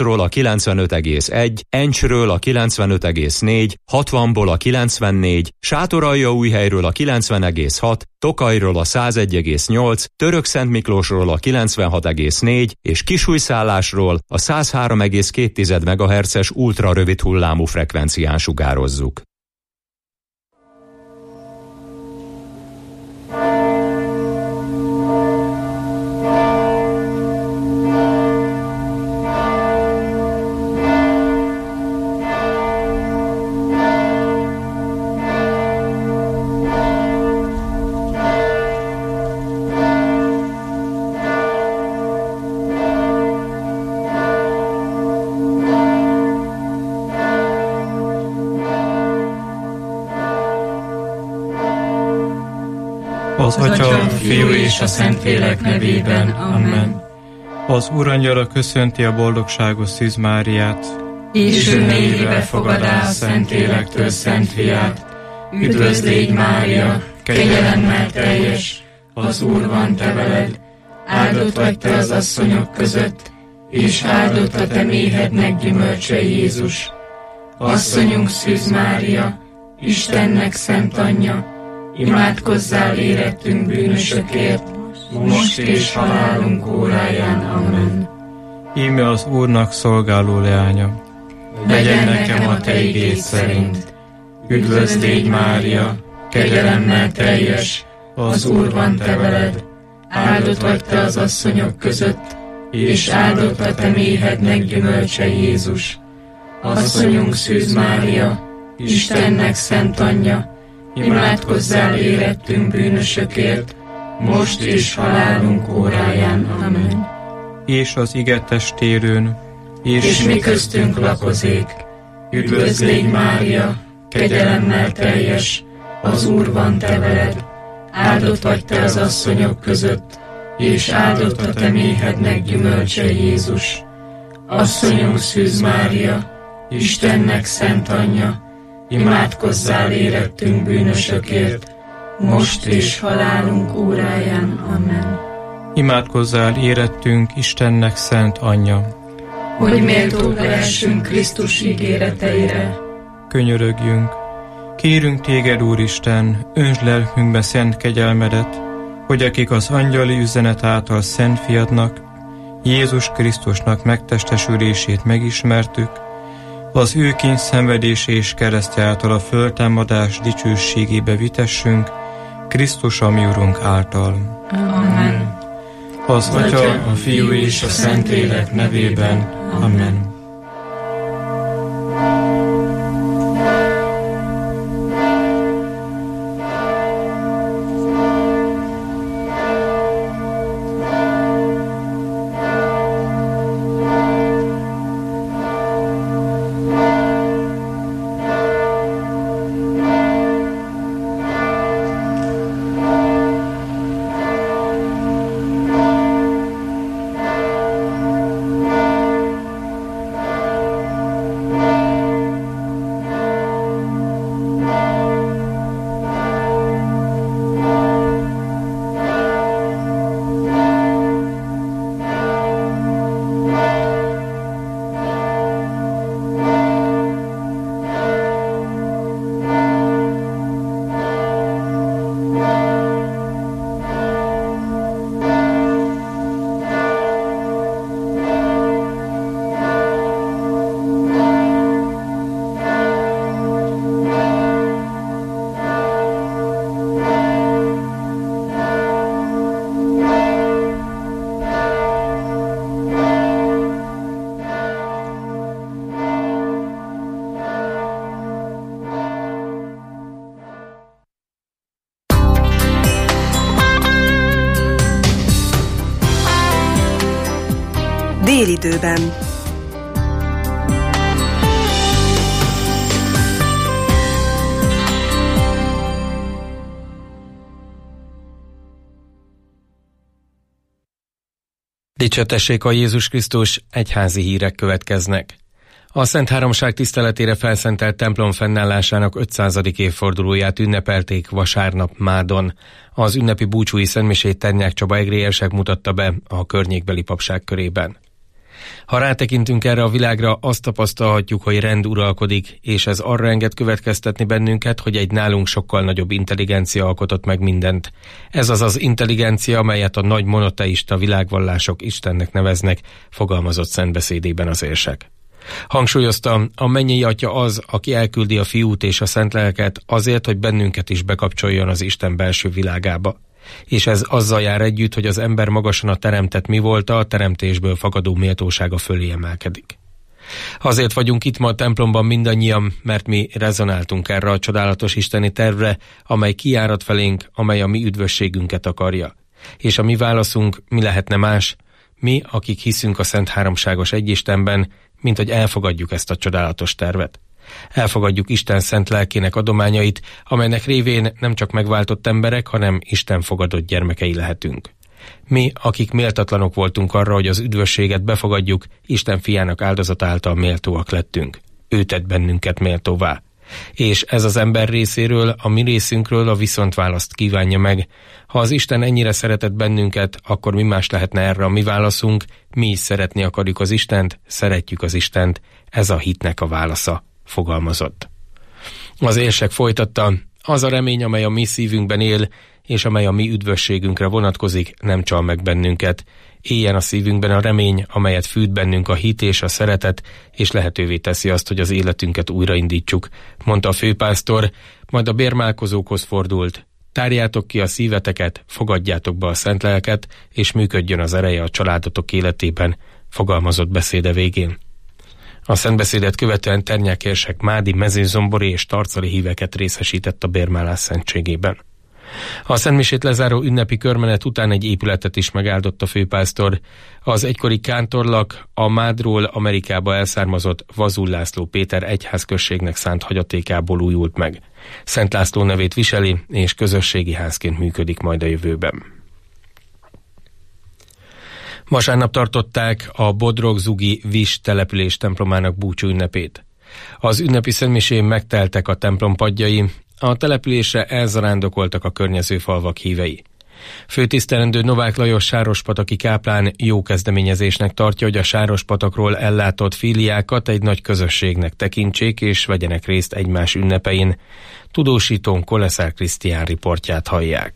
Harcról a 95,1, Encsről a 95,4, 60-ból a 94, Sátoraljaújhelyről a 90,6, Tokajról a 101,8, Törökszentmiklósról a 96,4 és Kisújszállásról a 103,2 MHz-es ultrarövid hullámú frekvencián sugározzuk. Az Atya, a Fiú és a Szentlélek nevében. Amen. Az Úrangyala köszönti a boldogságos Szűz Máriát, és ő mélyébe fogadá a Szentlélektől Szent Fiát. Üdvözl légy, Mária, kegyelemmel teljes, az Úr van te veled, áldott vagy te az asszonyok között, és áldott a te méhednek gyümölcse Jézus. Asszonyunk Szűz Mária, Istennek szent anyja, imádkozzál érettünk bűnösökért, most és halálunk óráján. Amen. Íme az Úrnak szolgáló leánya. Legyen nekem a te igéd szerint. Üdvözl légy, Mária, kegyelemmel teljes, az Úr van te veled, áldott vagy te az asszonyok között, és áldott a te méhednek gyümölcse Jézus. Asszonyunk Szűz Mária, Istennek szent anyja, imádkozzál érettünk bűnösökért, most és halálunk óráján. Amen. És az ige testérőn, és mi köztünk lakozék. Üdvözl légy, Mária, kegyelemmel teljes, az Úr van te veled, áldott vagy te az asszonyok között, és áldott a te méhednek gyümölcse Jézus. Asszonyunk Szűz Mária, Istennek szent anyja, imádkozzál érettünk bűnösökért, most és halálunk óráján. Amen. Imádkozzál érettünk Istennek szent anyja, hogy méltók lehessünk Krisztus ígéreteire. Könyörögjünk. Kérünk téged, Úristen, öntsd lelkünkbe szent kegyelmedet, hogy akik az angyali üzenet által szent fiadnak, Jézus Krisztusnak megtestesülését megismertük, az ő kényszenvedése és keresztje által a föltámadás dicsőségébe vitessünk, Krisztus a mi Urunk által. Amen. Az Atya, a Fiú és a Szentlélek nevében. Amen. Délidőben. Dicsőtessék a Jézus Krisztus, egyházi hírek következnek. A Szent Háromság tiszteletére felszentelt templom fennállásának 500. évfordulóját ünnepelték vasárnap Mádon. Az ünnepi búcsúi szentmisét Ternyák Csaba egrérsek mutatta be a környékbeli papság körében. Ha rátekintünk erre a világra, azt tapasztalhatjuk, hogy rend uralkodik, és ez arra enged következtetni bennünket, hogy egy nálunk sokkal nagyobb intelligencia alkotott meg mindent. Ez az az intelligencia, amelyet a nagy monoteista világvallások Istennek neveznek, fogalmazott szentbeszédében az érsek. Hangsúlyozta, a mennyei Atya az, aki elküldi a Fiút és a Szent Lelket azért, hogy bennünket is bekapcsoljon az Isten belső világába. És ez azzal jár együtt, hogy az ember magasan a teremtett mi volt, a teremtésből fakadó méltósága fölé emelkedik. Azért vagyunk itt ma a templomban mindannyian, mert mi rezonáltunk erre a csodálatos isteni tervre, amely kiárad felénk, amely a mi üdvösségünket akarja. És a mi válaszunk mi lehetne más? Mi, akik hiszünk a Szent Háromságos Egyistenben, mint hogy elfogadjuk ezt a csodálatos tervet. Elfogadjuk Isten szent lelkének adományait, amelynek révén nem csak megváltott emberek, hanem Isten fogadott gyermekei lehetünk. Mi, akik méltatlanok voltunk arra, hogy az üdvösséget befogadjuk, Isten fiának áldozata által méltóak lettünk. Ő tett bennünket méltóvá. És ez az ember részéről, a mi részünkről a viszontválaszt kívánja meg. Ha az Isten ennyire szeretett bennünket, akkor mi más lehetne erre a mi válaszunk? Mi is szeretni akarjuk az Istent, szeretjük az Istent. Ez a hitnek a válasza, fogalmazott. Az érsek folytatta, az a remény, amely a mi szívünkben él, és amely a mi üdvösségünkre vonatkozik, nem csal meg bennünket. Éljen a szívünkben a remény, amelyet fűt bennünk a hit és a szeretet, és lehetővé teszi azt, hogy az életünket újraindítsuk, mondta a főpásztor, majd a bérmálkozókhoz fordult. Tárjátok ki a szíveteket, fogadjátok be a Szent Lelket, és működjön az ereje a családotok életében, fogalmazott beszéde végén. A szentbeszédet követően Ternyák érsek mádi, mezőzombori és tarcali híveket részesített a bérmálás szentségében. A szentmisét lezáró ünnepi körmenet után egy épületet is megáldott a főpásztor. Az egykori kántorlak a Mádról Amerikába elszármazott Vazul László Péter egyházközségnek szánt hagyatékából újult meg. Szent László nevét viseli, és közösségi házként működik majd a jövőben. Vasárnap tartották a Bodrog-Zugi Vis település templomának búcsú ünnepét. Az ünnepi szentmisén megteltek a templom padjai, a településre elzarándokoltak a környező falvak hívei. Főtisztelendő Novák Lajos sárospataki káplán jó kezdeményezésnek tartja, hogy a Sárospatakról ellátott fíliákat egy nagy közösségnek tekintsék és vegyenek részt egymás ünnepein. Tudósítón Koleszár Krisztián riportját hallják.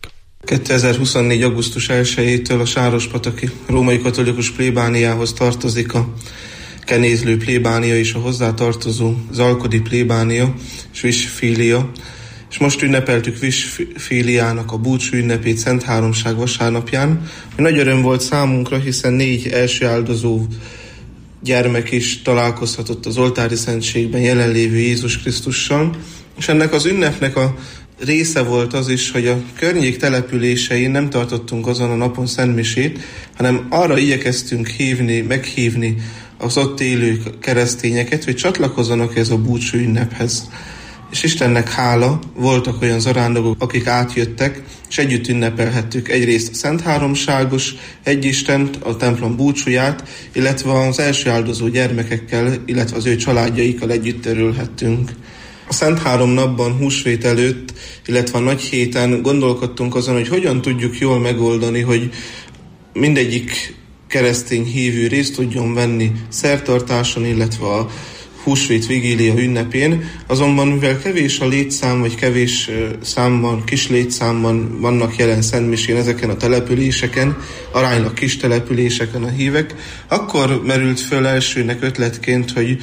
2024. augusztus 1-től a Sárospataki római katolikus plébániához tartozik a Kenézlő plébánia és a hozzátartozó Zalkodi plébánia és Vis fília, és most ünnepeltük Vis fíliának a búcsú ünnepét Szent Háromság vasárnapján. Nagy öröm volt számunkra, hiszen 4 első áldozó gyermek is találkozhatott az oltári szentségben jelenlévő Jézus Krisztussal, és ennek az ünnepnek a része volt az is, hogy a környék településein nem tartottunk azon a napon szentmisét, hanem arra igyekeztünk meghívni az ott élő keresztényeket, hogy csatlakozzanak ez a búcsú ünnephez. És Istennek hála, voltak olyan zarándokok, akik átjöttek, és együtt ünnepelhettük egyrészt a Szent Háromságos Egyistent, a templom búcsúját, illetve az első áldozó gyermekekkel, illetve az ő családjaikkal együtt örülhettünk. A Szent Három napban, húsvét előtt, illetve a nagy héten gondolkodtunk azon, hogy hogyan tudjuk jól megoldani, hogy mindegyik keresztény hívő részt tudjon venni szertartáson, illetve a húsvét vigília ünnepén, azonban mivel kevés a létszám, vagy kevés számban, kis létszámban vannak jelen szentmisén ezeken a településeken, aránylag kis településeken a hívek, akkor merült föl elsőnek ötletként, hogy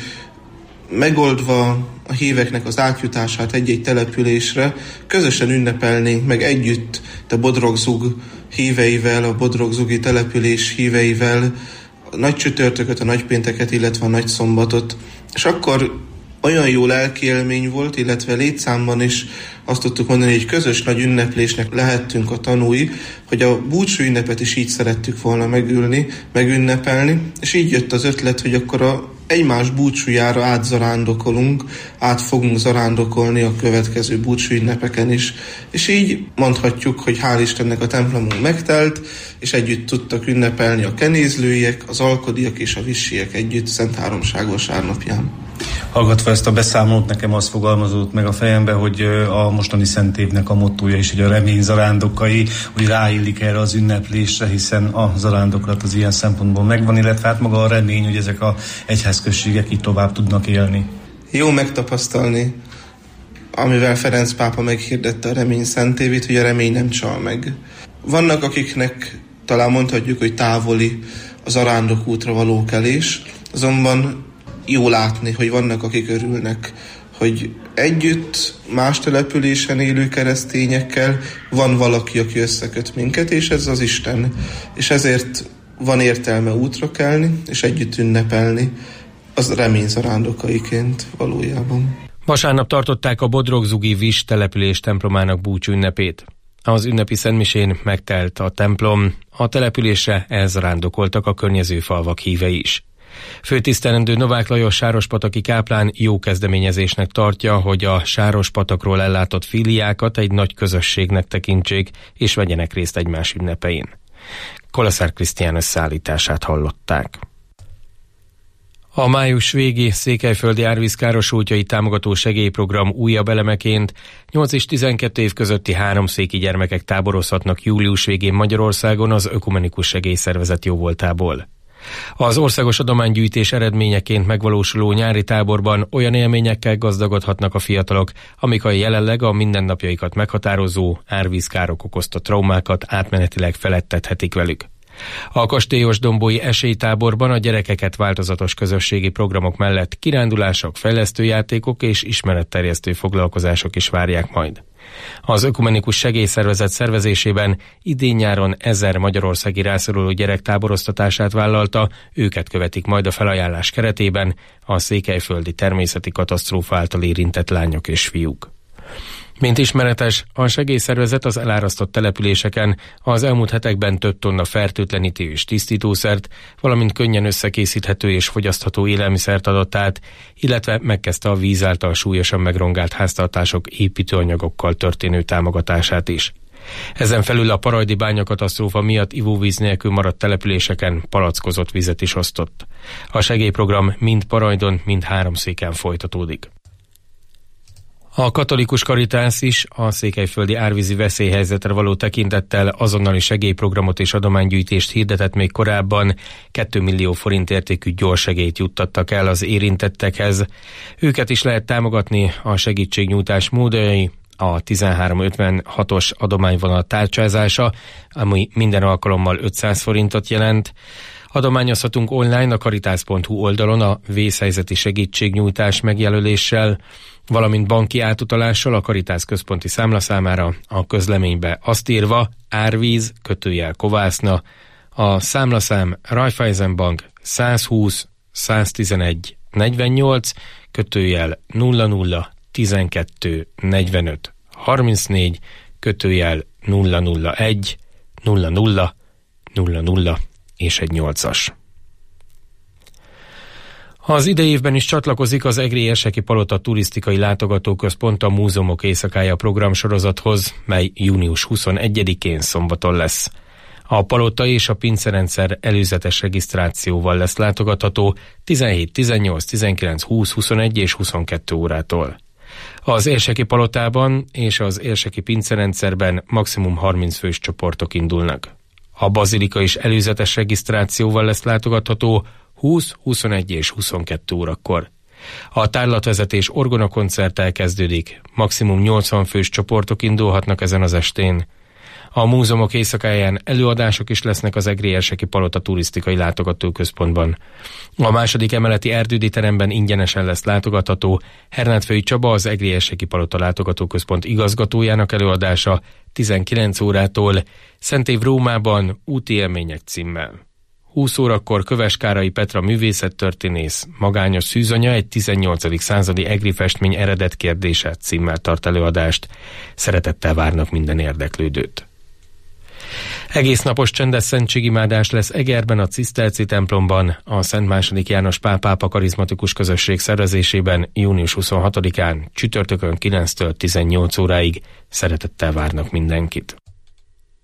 megoldva a híveknek az átjutását egy-egy településre, közösen ünnepelnénk meg együtt a Bodrog-Zug híveivel, a Bodrog-Zugi település híveivel, a nagy csütörtököt, a nagypénteket, illetve a nagy szombatot. És akkor olyan jó lelkiélmény volt, illetve létszámban is azt tudtuk mondani, hogy közös nagy ünneplésnek lehettünk a tanúi, hogy a búcsú ünnepet is így szerettük volna megünnepelni, és így jött az ötlet, hogy akkor a egymás búcsújára átzarándokolunk, át fogunk zarándokolni a következő búcsú ünnepeken is. És így mondhatjuk, hogy hál' Istennek a templomunk megtelt, és együtt tudtak ünnepelni a kenézlőiek, az alkodiak és a visiek együtt Szent Háromság vasárnapján. Hallgatva ezt a beszámolót, nekem az fogalmazódott meg a fejembe, hogy a mostani szentévnek a mottója is, hogy a remény zarándokai, hogy ráillik erre az ünneplésre, hiszen a zarándoklat az ilyen szempontból megvan, illetve hát maga a remény, hogy ezek a egyházközségek így tovább tudnak élni. Jó megtapasztalni, amivel Ferenc pápa meghirdette a remény szentévét, hogy a remény nem csal meg. Vannak, akiknek talán mondhatjuk, hogy távoli a zarándok útra való kelés, azonban jó látni, hogy vannak, akik örülnek, hogy együtt más településen élő keresztényekkel van valaki, aki összeköt minket, és ez az Isten. És ezért van értelme útra kelni, és együtt ünnepelni, az remény zarándokaiként valójában. Vasárnap tartották a Bodrogzugi Vis település templomának búcsú ünnepét. Az ünnepi szentmisén megtelt a templom, a településre elzarándokoltak a környező falvak hívei is. Főtisztelendő Novák Lajos sárospataki káplán jó kezdeményezésnek tartja, hogy a Sárospatakról ellátott filiákat egy nagy közösségnek tekintsék, és vegyenek részt egymás ünnepein. Koleszár Krisztián összeállítását hallották. A május végi székelyföldi árvízkárosultjai támogató segélyprogram újabb elemeként 8 és 12 év közötti 3 széki gyermekek táborozhatnak július végén Magyarországon az Ökumenikus Segélyszervezet jóvoltából. Az országos adománygyűjtés eredményeként megvalósuló nyári táborban olyan élményekkel gazdagodhatnak a fiatalok, amik a jelenleg a mindennapjaikat meghatározó árvízkárok okozta traumákat átmenetileg felettethetik velük. A kastélyosdombói esélytáborban a gyerekeket változatos közösségi programok mellett kirándulások, fejlesztőjátékok és ismeretterjesztő foglalkozások is várják majd. Az Ökumenikus Segélyszervezet szervezésében idén-nyáron 1000 magyarországi rászoruló gyerek táboroztatását vállalta, őket követik majd a felajánlás keretében a székelyföldi természeti katasztrófa által érintett lányok és fiúk. Mint ismeretes, a segélyszervezet az elárasztott településeken az elmúlt hetekben több tonna fertőtlenítő és tisztítószert, valamint könnyen összekészíthető és fogyasztható élelmiszert adott át, illetve megkezdte a víz által súlyosan megrongált háztartások építőanyagokkal történő támogatását is. Ezen felül a parajdi bányakatasztrófa miatt ivóvíz nélkül maradt településeken palackozott vizet is osztott. A segélyprogram mind Parajdon, mind Háromszéken folytatódik. A katolikus karitász is a székelyföldi árvízi veszélyhelyzetre való tekintettel azonnali segélyprogramot és adománygyűjtést hirdetett még korábban, 2 millió forint értékű gyorssegélyt juttattak el az érintettekhez. Őket is lehet támogatni a segítségnyújtás módjai, a 1356-os adományvonal tárcsázása, ami minden alkalommal 500 forintot jelent. Adományozhatunk online a karitász.hu oldalon a vészhelyzeti segítségnyújtás megjelöléssel, valamint banki átutalással a Karitász központi számlaszámára, a közleménybe azt írva árvíz Kovászna, a számlaszám Raiffeisenbank 120 111 48 00 12 45 34 001 00 00 és egy 8-as. Az idei évben is csatlakozik az Egri Érseki Palota Turisztikai Látogatóközpont a Múzeumok Éjszakája programsorozathoz, mely június 21-én szombaton lesz. A palota és a pincerendszer előzetes regisztrációval lesz látogatható 17, 18, 19, 20, 21 és 22 órától. Az Érseki Palotában és az Érseki pincerendszerben maximum 30 fős csoportok indulnak. A bazilika is előzetes regisztrációval lesz látogatható 20, 21 és 22 órakor. A tárlatvezetés orgonakoncerttel kezdődik, maximum 80 fős csoportok indulhatnak ezen az estén. A múzeumok éjszakáján előadások is lesznek az Egri Érseki Palota Turisztikai Látogatóközpontban. A második emeleti erdődi teremben ingyenesen lesz látogatható Hernádfői Csaba, az Egri Érseki Palota Látogatóközpont igazgatójának előadása 19 órától Szentév Rómában úti élmények címmel. 20 órakor Köveskárai Petra művészettörténész Magányos szűzanya egy 18. századi egri festmény eredet kérdése címmel tart előadást. Szeretettel várnak minden érdeklődőt. Egész napos csendes szentségimádás lesz Egerben, a Ciszterci templomban, a Szent II. János Pál pápa karizmatikus közösség szervezésében június 26-án, csütörtökön 9-től 18 óráig. Szeretettel várnak mindenkit.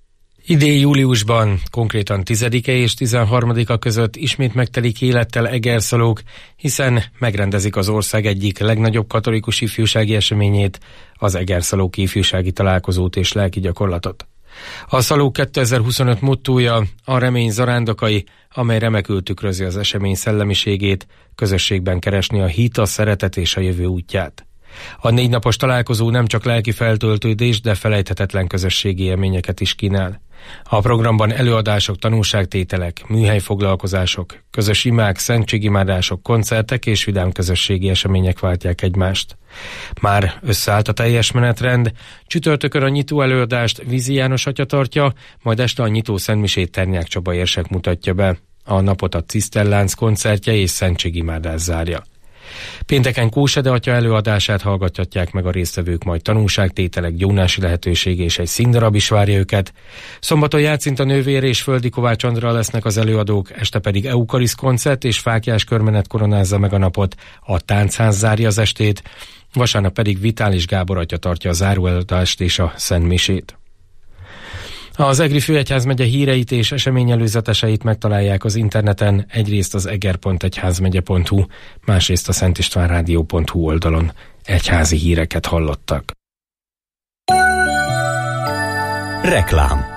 Idén júliusban, konkrétan 10-e és 13-a között ismét megtelik élettel Egerszalók, hiszen megrendezik az ország egyik legnagyobb katolikus ifjúsági eseményét, az Egerszalók ifjúsági találkozót és lelki gyakorlatot. A Szalók 2025 mottója a remény zarándokai, amely remekül tükrözi az esemény szellemiségét, közösségben keresni a hit, a szeretet és a jövő útját. A 4 napos találkozó nem csak lelki feltöltődés, de felejthetetlen közösségi élményeket is kínál. A programban előadások, tanúságtételek, műhelyfoglalkozások, közös imák, szentségimádások, koncertek és vidám közösségi események váltják egymást. Már összeállt a teljes menetrend, csütörtökön a nyitó előadást Vízi János atya tartja, majd este a nyitó szentmisét Ternyák Csaba érsek mutatja be. A napot a Ciszterlánc koncertje és szentségimádás zárja. Pénteken Kósede atya előadását hallgathatják meg a résztvevők, majd tanúságtételek, gyónási lehetőség és egy színdarab is várja őket. Szombaton Jácinta nővér és Földi Kovács Andra lesznek az előadók, este pedig eukarisz koncert és fáklyás körmenet koronázza meg a napot, a táncház zárja az estét, vasárnap pedig Vitális Gábor atya tartja a záróeladást és a szentmisét. Az Egri Főegyházmegye híreit és eseményelőzeteseit megtalálják az interneten, egyrészt az eger.egyházmegye.hu, másrészt a szentistvánrádió.hu oldalon. Egyházi híreket hallottak. Reklám.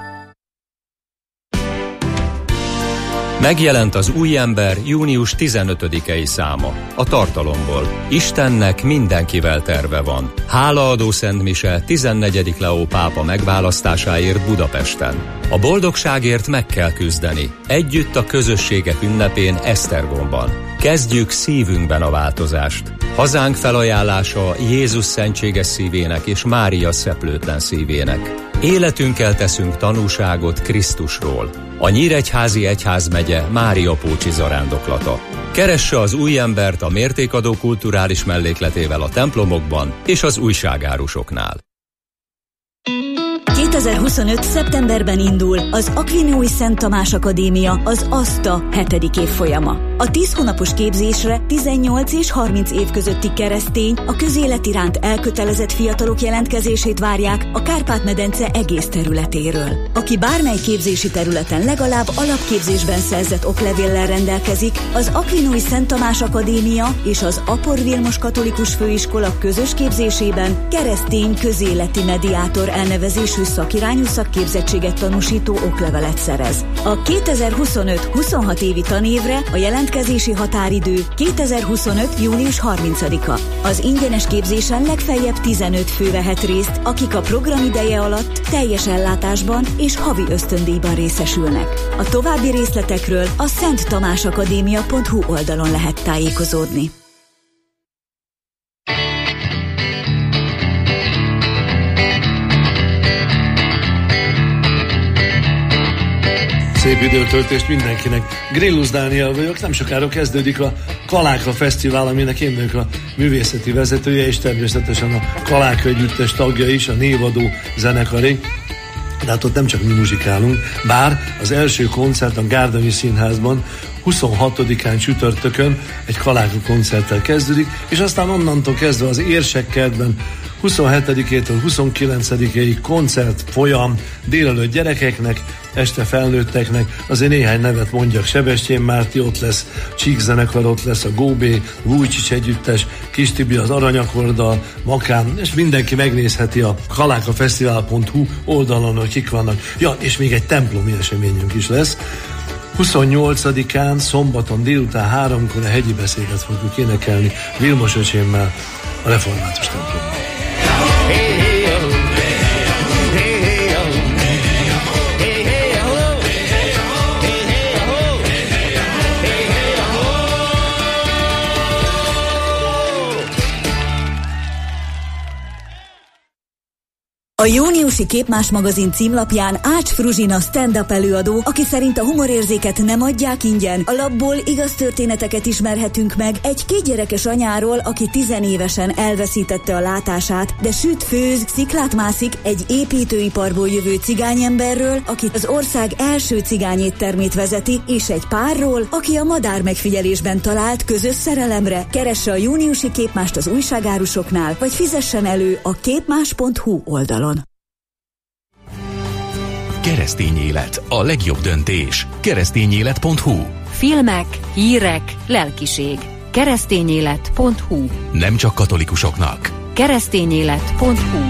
Megjelent az Új ember június 15-i száma. A tartalomból. Istennek mindenkivel terve van. Hálaadó szentmise 14. Leó pápa megválasztásáért Budapesten. A boldogságért meg kell küzdeni. Együtt a közösségek ünnepén Esztergomban. Kezdjük szívünkben a változást. Hazánk felajánlása Jézus szentséges szívének és Mária szeplőtlen szívének. Életünkkel teszünk tanúságot Krisztusról. A Nyíregyházi Egyházmegye Máriapócsi zarándoklata. Keresse az Új embert a mértékadó kulturális mellékletével a templomokban és az újságárusoknál. 2025. szeptemberben indul az Aquinói Szent Tamás Akadémia, az ASTA 7. évfolyama. A 10 hónapos képzésre 18 és 30 év közötti keresztény, a közélet iránt elkötelezett fiatalok jelentkezését várják a Kárpát-medence egész területéről. Aki bármely képzési területen legalább alapképzésben szerzett oklevéllel rendelkezik, az Aquinói Szent Tamás Akadémia és az Apor Vilmos Katolikus Főiskola közös képzésében keresztény közéleti mediátor elnevezésű szakirányú szakképzettséget tanúsító oklevelet szerez. A 2025-26 évi tanévre a jelentkezési határidő 2025. június 30-a. Az ingyenes képzésen legfeljebb 15 fő vehet részt, akik a program ideje alatt teljes ellátásban és havi ösztöndíjban részesülnek. A további részletekről a szenttamásakadémia.hu oldalon lehet tájékozódni. Szép időtöltést mindenkinek. Grillus Dániel vagyok, nem sokára kezdődik a Kaláka Fesztivál, aminek én vagyok a művészeti vezetője, és természetesen a Kaláka együttes tagja is, a névadó zenekaré. De hát ott nem csak mi muzsikálunk, bár az első koncert a Gárdonyi Színházban 26-án csütörtökön egy Kaláka koncerttel kezdődik, és aztán onnantól kezdve az Érsekkertben 27-től 29-ig koncert folyam, délelőtt gyerekeknek, este felnőtteknek, azért néhány nevet mondjak, Sebestyén Márti ott lesz, Csík zenekar ott lesz, a Góbé, Vújcsics együttes, Kis Tibi az Aranyakorddal, Makán, és mindenki megnézheti a kalákafesztivál.hu oldalon, hogy kik vannak. Ja, és még egy templomi eseményünk is lesz. 28-án, szombaton délután 3-kor a hegyi beszédet fogjuk énekelni Vilmos öcsémmel a református templomban. A júniusi Képmás magazin címlapján Ács Fruzsina stand-up előadó, aki szerint a humorérzéket nem adják ingyen. A labból igaz történeteket ismerhetünk meg egy 2 gyerekes anyáról, aki 10 évesen elveszítette a látását, de süt, főz, sziklát mászik, egy építőiparból jövő cigányemberről, aki az ország első cigányéttermét vezeti, és egy párról, aki a madár megfigyelésben talált közös szerelemre. Keresse a júniusi Képmást az újságárusoknál, vagy fizessen elő a képmás.hu oldalon. Keresztény élet, a legjobb döntés. Keresztényélet.hu. Filmek, hírek, lelkiség. Keresztényélet.hu. Nem csak katolikusoknak. Keresztényélet.hu.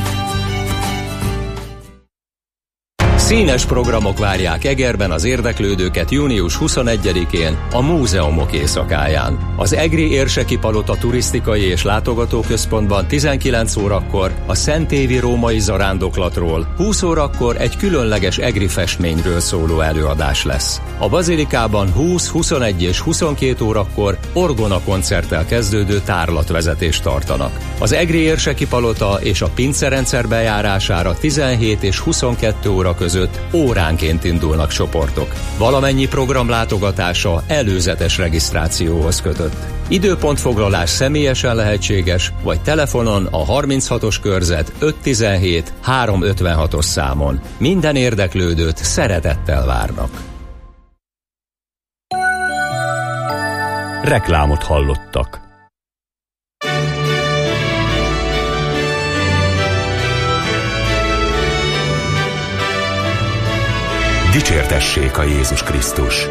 Színes programok várják Egerben az érdeklődőket június 21-én a Múzeumok éjszakáján. Az Egri Érseki Palota turisztikai és látogatóközpontban 19 órakor a Szentévi római zarándoklatról, 20 órakor egy különleges egri festményről szóló előadás lesz. A Bazilikában 20, 21 és 22 órakor orgona koncerttel kezdődő tárlatvezetést tartanak. Az Egri Érseki Palota és a pincerendszer bejárására 17 és 22 óra között óránként indulnak csoportok. Valamennyi program látogatása előzetes regisztrációhoz kötött. Időpontfoglalás személyesen lehetséges, vagy telefonon a 36-os körzet 517 356-os számon. Minden érdeklődőt szeretettel várnak. Reklámot hallottak. Dicsértessék a Jézus Krisztus!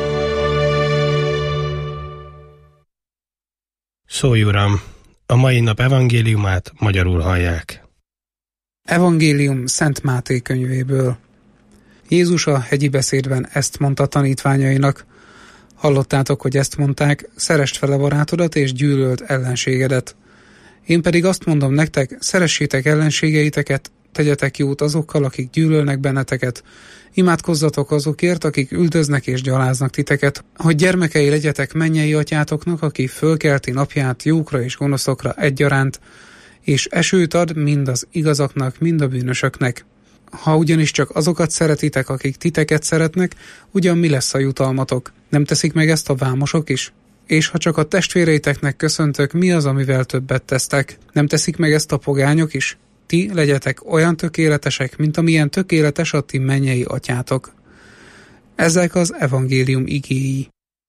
Szólj, Uram! A mai nap evangéliumát magyarul hallják. Evangélium Szent Máté könyvéből. Jézus a hegyi beszédben ezt mondta tanítványainak. Hallottátok, hogy ezt mondták, szeresd fel a barátodat és gyűlöld ellenségedet. Én pedig azt mondom nektek, szeressétek ellenségeiteket, tegyetek jót azokkal, akik gyűlölnek benneteket, imádkozzatok azokért, akik üldöznek és gyaláznak titeket, hogy gyermekei legyetek mennyei atyátoknak, aki fölkelti napját jókra és gonoszokra egyaránt, és esőt ad mind az igazaknak, mind a bűnösöknek. Ha ugyanis csak azokat szeretitek, akik titeket szeretnek, ugyan mi lesz a jutalmatok? Nem teszik meg ezt a vámosok is? És ha csak a testvéreiteknek köszöntök, mi az, amivel többet tesztek? Nem teszik meg ezt a pogányok is? Ti legyetek olyan tökéletesek, mint amilyen tökéletes a ti mennyei atyátok. Ezek az evangélium igéi.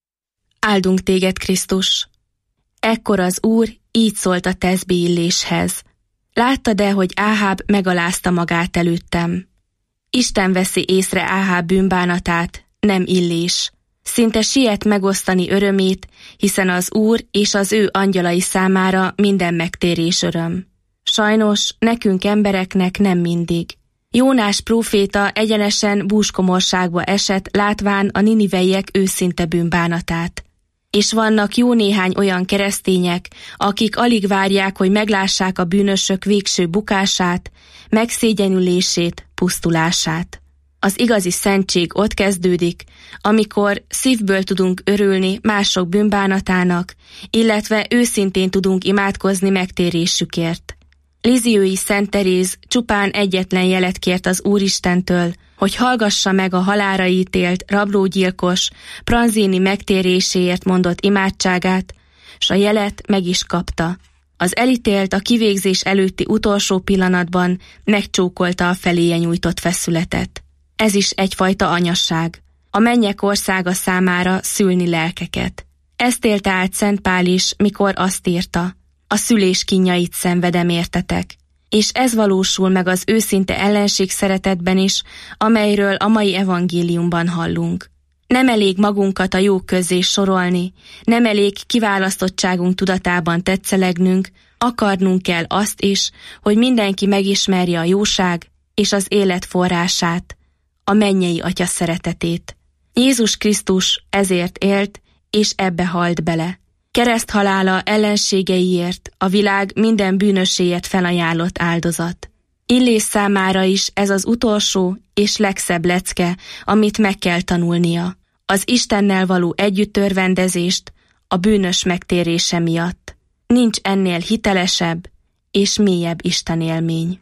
Áldunk téged, Krisztus! Ekkor az Úr így szólt a teszbí Illéshez. Láttad-e, hogy Áháb megalázta magát előttem? Isten veszi észre Áháb bűnbánatát, nem Illés. Szinte siet megosztani örömét, hiszen az Úr és az ő angyalai számára minden megtérés öröm. Sajnos nekünk embereknek nem mindig. Jónás próféta egyenesen búskomorságba esett, látván a niniveiek őszinte bűnbánatát. És vannak jó néhány olyan keresztények, akik alig várják, hogy meglássák a bűnösök végső bukását, megszégyenülését, pusztulását. Az igazi szentség ott kezdődik, amikor szívből tudunk örülni mások bűnbánatának, illetve őszintén tudunk imádkozni megtérésükért. Liziói Szent Teréz csupán egyetlen jelet kért az Úristentől, hogy hallgassa meg a halálra ítélt rablógyilkos Pranzini megtéréséért mondott imádságát, s a jelet meg is kapta. Az elítélt a kivégzés előtti utolsó pillanatban megcsókolta a feléje nyújtott feszületet. Ez is egyfajta anyasság. A mennyek országa számára szülni lelkeket. Ezt élte át Szent Pál is, mikor azt írta: a szülés kínjait szenvedem értetek. És ez valósul meg az őszinte ellenség szeretetben is, amelyről a mai evangéliumban hallunk. Nem elég magunkat a jók közé sorolni, nem elég kiválasztottságunk tudatában tetszelegnünk, akarnunk kell azt is, hogy mindenki megismerje a jóság és az élet forrását, a mennyei Atya szeretetét. Jézus Krisztus ezért élt, és ebbe halt bele. Kereszthalála ellenségeiért, a világ minden bűnöséért felajánlott áldozat. Illés számára is ez az utolsó és legszebb lecke, amit meg kell tanulnia. Az Istennel való együttörvendezést a bűnös megtérése miatt. Nincs ennél hitelesebb és mélyebb Isten élmény.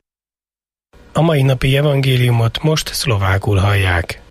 A mai napi evangéliumot most szlovákul hallják.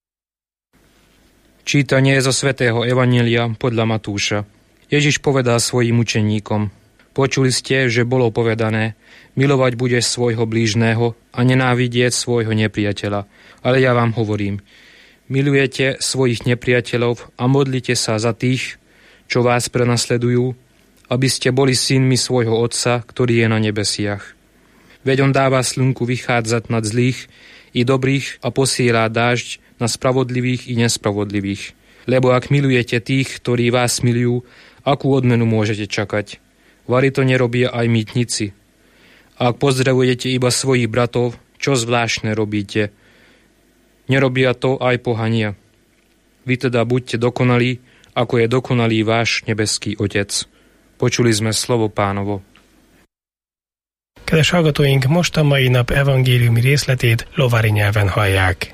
Čítanie zo svätého evanjelia podľa Matúša. Ježiš povedal svojim učeníkom: Počuli ste, že bolo povedané: milovať budeš svojho blížneho a nenávidieť svojho nepriateľa. Ale ja vám hovorím: milujete svojich nepriateľov a modlite sa za tých, čo vás prenasledujú, aby ste boli synmi svojho Otca, ktorý je na nebesiach. Veď on dáva slnku vychádzať nad zlých i dobrých a posiela dážď na spravodlivých i nespravodlivých. Lebo ak milujete tých, ktorí vás milujú, akú odmenu môžete čakať? Vari to nerobia aj mýtnici. A ak pozdravujete iba svojich bratov, čo zvláštne robíte? Nerobia to aj pohania. Vy teda buďte dokonalí, ako je dokonalý váš nebeský Otec. Počuli sme slovo Pánovo. Kedves hallgatóink, most a mai nap evangéliumi részletét lovári nyelven hallják.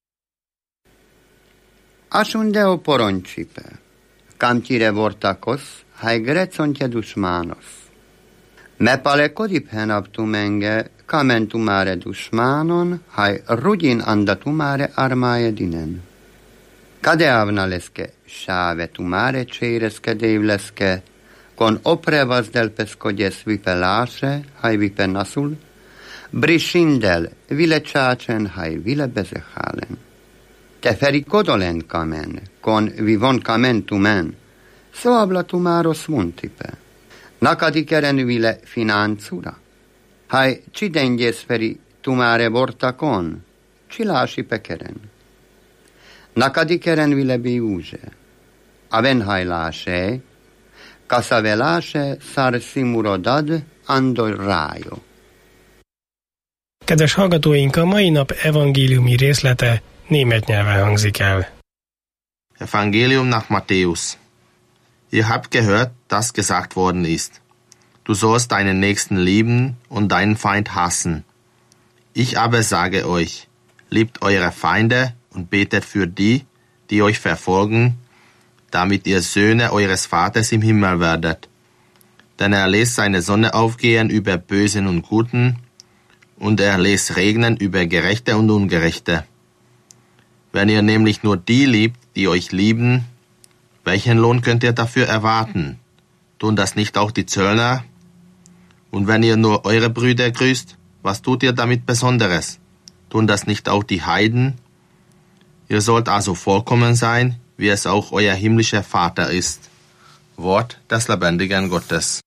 Asundeo porončipe, kam tire vortakos, haj grecon te dušmanos. Me pale kodiphenab tumenge, kamen tumare dušmanon, haj rudin anda tumare armaje dinen. Kadeavna leske, šave tumare čeireske devleske, con oprevas del pescodes vipe lase, haj vipe nasul, brishindel vile čačen, haj vile bezehalen. Te fericodolen kamen, con vivon kamen tumen, soabla tumaro svuntipe. Nakadi keren vile financura. Haj cidengyes feri tumare vortakon, cilási pekeren. Nakadi keren vile biuze. Aven hajláse, kaszaveláse szar simurodad andor rájo. Kedves hallgatóink, a mai nap evangéliumi részlete német nyelven hangzik el. Evangelium nach Matthäus. Ihr habt gehört, dass gesagt worden ist: Du sollst deinen Nächsten lieben und deinen Feind hassen. Ich aber sage euch, liebt eure Feinde und betet für die, die euch verfolgen, damit ihr Söhne eures Vaters im Himmel werdet. Denn er lässt seine Sonne aufgehen über Bösen und Guten, und er lässt regnen über Gerechte und Ungerechte. Wenn ihr nämlich nur die liebt, die euch lieben, welchen Lohn könnt ihr dafür erwarten? Tun das nicht auch die Zöllner? Und wenn ihr nur eure Brüder grüßt, was tut ihr damit Besonderes? Tun das nicht auch die Heiden? Ihr sollt also vollkommen sein, wie es auch euer himmlischer Vater ist. Wort des lebendigen Gottes.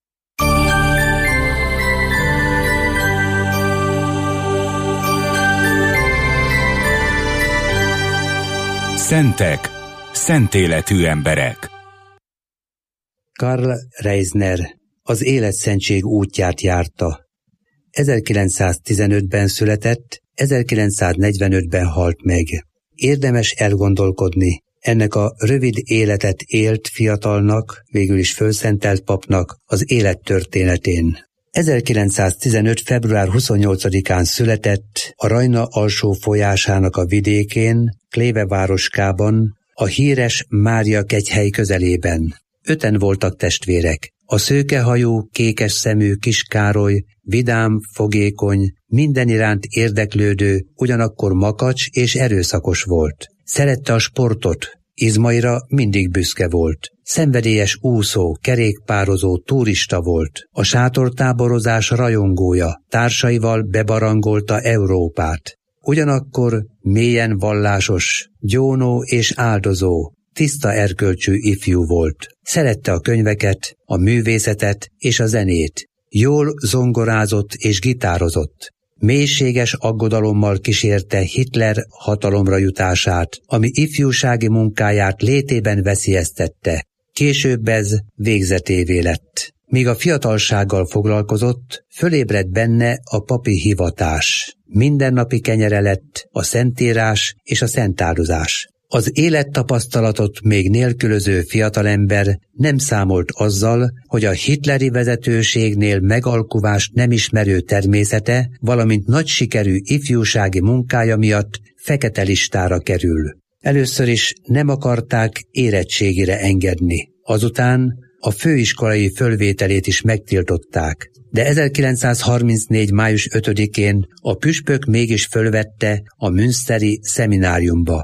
Szentek, szent életű emberek. Karl Reisner az életszentség útját járta. 1915-ben született, 1945-ben halt meg. Érdemes elgondolkodni, ennek a rövid életet élt fiatalnak, végül is fölszentelt papnak az élettörténetén. 1915. február 28-án született a Rajna alsó folyásának a vidékén, Kleve városkában, a híres Mária kegyhely közelében. 5 voltak testvérek. A szőkehajú, kékes szemű kis Károly vidám, fogékony, minden iránt érdeklődő, ugyanakkor makacs és erőszakos volt. Szerette a sportot, izmaira mindig büszke volt. Szenvedélyes úszó, kerékpározó, turista volt. A sátortáborozás rajongója, társaival bebarangolta Európát. Ugyanakkor mélyen vallásos, gyónó és áldozó, tiszta erkölcsű ifjú volt. Szerette a könyveket, a művészetet és a zenét. Jól zongorázott és gitározott. Mélységes aggodalommal kísérte Hitler hatalomra jutását, ami ifjúsági munkáját létében veszélyeztette. Később ez végzetévé lett. Míg a fiatalsággal foglalkozott, fölébredt benne a papi hivatás. Mindennapi kenyere lett a szentírás és a szentáldozás. Az élettapasztalatot még nélkülöző fiatalember nem számolt azzal, hogy a hitleri vezetőségnél megalkuvást nem ismerő természete, valamint nagy sikerű ifjúsági munkája miatt fekete listára kerül. Először is nem akarták érettségire engedni. Azután a főiskolai fölvételét is megtiltották. De 1934. május 5-én a püspök mégis fölvette a münsteri szemináriumba.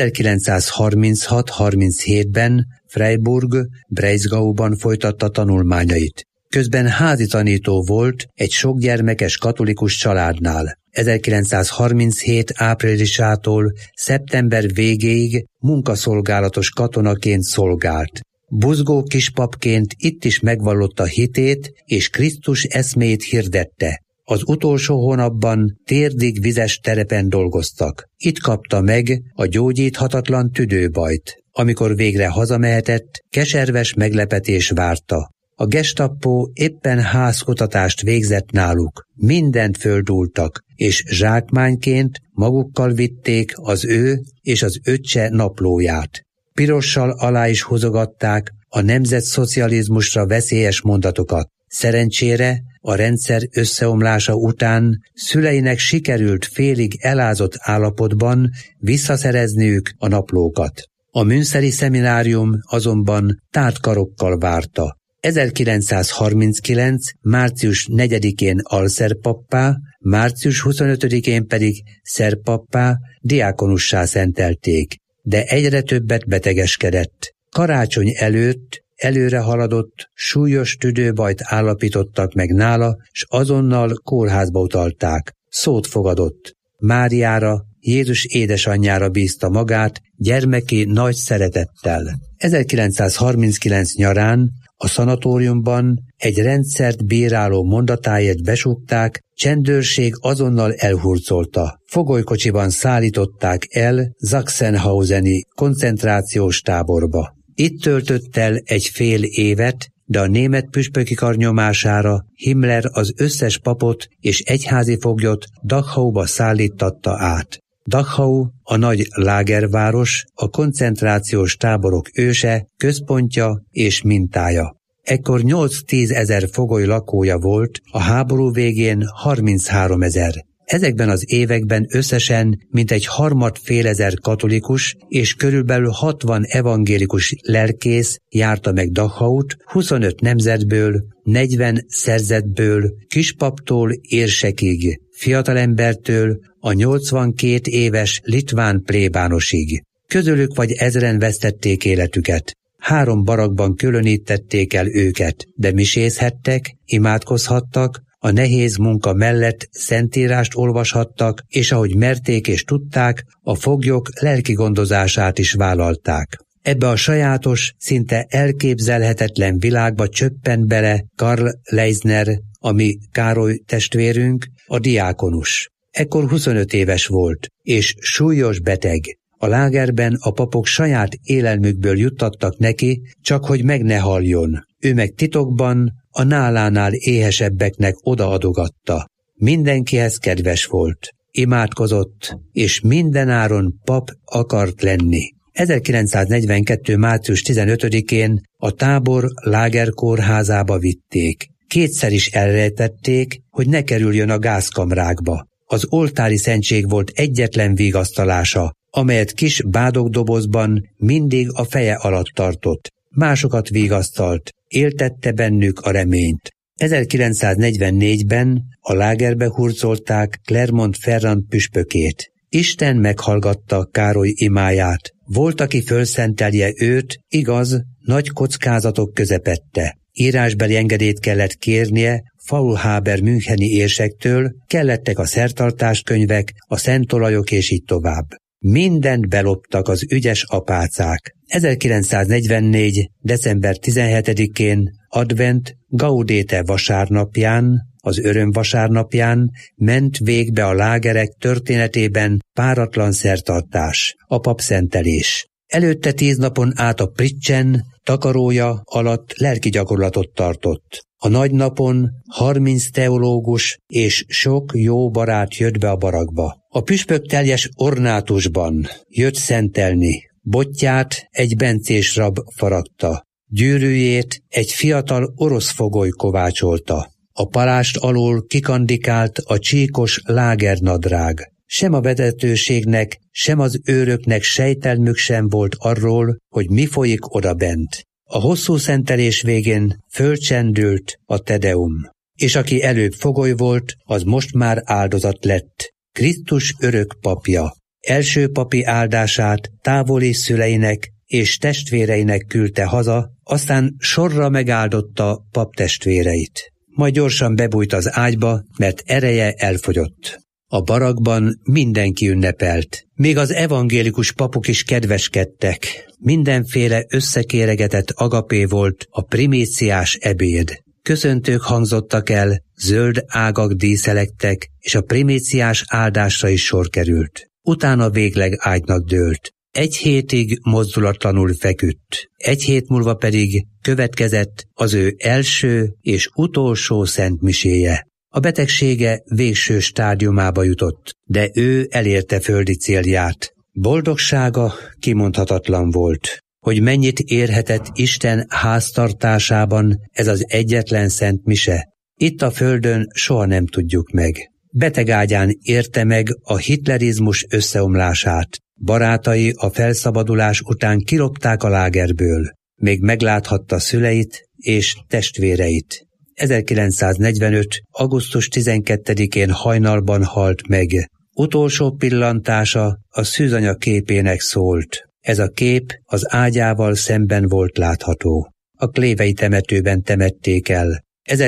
1936-37-ben Freiburg, Breisgauban folytatta tanulmányait. Közben házi tanító volt egy sokgyermekes katolikus családnál. 1937. áprilisától szeptember végéig munkaszolgálatos katonaként szolgált. Buzgó kispapként itt is megvallotta hitét és Krisztus eszméjét hirdette. Az utolsó hónapban térdig vizes terepen dolgoztak. Itt kapta meg a gyógyíthatatlan tüdőbajt. Amikor végre hazamehetett, keserves meglepetés várta. A Gestapo éppen házkutatást végzett náluk. Mindent földúltak, és zsákmányként magukkal vitték az ő és az öccse naplóját. Pirossal alá is húzogatták a nemzetszocializmusra veszélyes mondatokat. Szerencsére a rendszer összeomlása után szüleinek sikerült félig elázott állapotban visszaszerezniük a naplókat. A münszeri szeminárium azonban tárt karokkal várta. 1939. március 4-én alszerpappá, március 25-én pedig szerpappá, diákonussá szentelték, de egyre többet betegeskedett. Karácsony előtt előre haladott, súlyos tüdőbajt állapítottak meg nála, s azonnal kórházba utalták. Szót fogadott. Máriára, Jézus édesanyjára bízta magát gyermeki nagy szeretettel. 1939 nyarán a szanatóriumban egy rendszert bíráló mondatáért besúgták, csendőrség azonnal elhurcolta. Fogolykocsiban szállították el Sachsenhauseni koncentrációs táborba. Itt töltött el egy fél évet, de a német püspöki kar nyomására Himmler az összes papot és egyházi foglyot Dachauba szállítatta át. Dachau, a nagy lágerváros, a koncentrációs táborok őse, központja és mintája. Ekkor 8-10 ezer fogoly lakója volt, a háború végén 33 000. Ezekben az években összesen mintegy 350 katolikus és körülbelül 60 evangélikus lelkész járta meg Dachaut, 25 nemzetből, 40 szerzetből, kispaptól érsekig, fiatalembertől a 82 éves litván plébánosig. Közülük vagy ezren vesztették életüket. 3 barakban különítették el őket, de misézhettek, imádkozhattak, a nehéz munka mellett szentírást olvashattak, és ahogy merték és tudták, a foglyok lelki gondozását is vállalták. Ebbe a sajátos, szinte elképzelhetetlen világba csöppent bele Karl Leisner, ami Károly testvérünk, a diákonus. Ekkor 25 éves volt, és súlyos beteg. A lágerben a papok saját élelmükből juttattak neki, csak hogy meg ne haljon. Ő meg titokban a nálánál éhesebbeknek odaadogatta. Mindenkihez kedves volt, imádkozott, és mindenáron pap akart lenni. 1942. március 15-én a tábor lágerkórházába vitték. 2-szer is elrejtették, hogy ne kerüljön a gázkamrákba. Az oltári szentség volt egyetlen vigasztalása, amelyet kis bádogdobozban mindig a feje alatt tartott. Másokat vigasztalt, éltette bennük a reményt. 1944-ben a lágerbe hurcolták Clermont-Ferrand püspökét. Isten meghallgatta Károly imáját. Volt, aki fölszentelje őt, igaz, nagy kockázatok közepette. Írásbeli engedélyt kellett kérnie Faulhaber müncheni érsektől, kellettek a szertartáskönyvek, a szentolajok és így tovább. Mindent beloptak az ügyes apácák. 1944. december 17-én advent Gaudete vasárnapján, az öröm vasárnapján ment végbe a lágerek történetében páratlan szertartás, a papszentelés. Előtte 10 napon át a Pritchen takarója alatt lelki gyakorlatot tartott. A nagy napon 30 teológus és sok jó barát jött be a barakba. A püspök teljes ornátusban jött szentelni. Botját egy bencés rab faragta. Gyűrűjét egy fiatal orosz fogoly kovácsolta. A palást alól kikandikált a csíkos lágernadrág. Sem a vezetőségnek, sem az őröknek sejtelmük sem volt arról, hogy mi folyik odabent. A hosszú szentelés végén fölcsendült a Tedeum, és aki előbb fogoly volt, az most már áldozat lett. Krisztus örök papja. Első papi áldását távoli szüleinek és testvéreinek küldte haza, aztán sorra megáldotta paptestvéreit. Majd gyorsan bebújt az ágyba, mert ereje elfogyott. A barakban mindenki ünnepelt. Még az evangélikus papok is kedveskedtek. Mindenféle összekéregetett agapé volt a primíciás ebéd. köszöntők hangzottak el, zöld ágak díszelektek, és a primíciás áldásra is sor került. Utána végleg ágynak dőlt. 1 hétig mozdulatlanul feküdt. 1 hét múlva pedig következett az ő első és utolsó szentmiséje. A betegsége végső stádiumába jutott, de ő elérte földi célját. Boldogsága kimondhatatlan volt. Hogy mennyit érhetett Isten háztartásában ez az egyetlen szentmise, itt a földön soha nem tudjuk meg. Betegágyán érte meg a hitlerizmus összeomlását. Barátai a felszabadulás után kilopták a lágerből. Még megláthatta szüleit és testvéreit. 1945. augusztus 12-én hajnalban halt meg. Utolsó pillantása a szűzanya képének szólt. Ez a kép az ágyával szemben volt látható. A klévei temetőben temették el.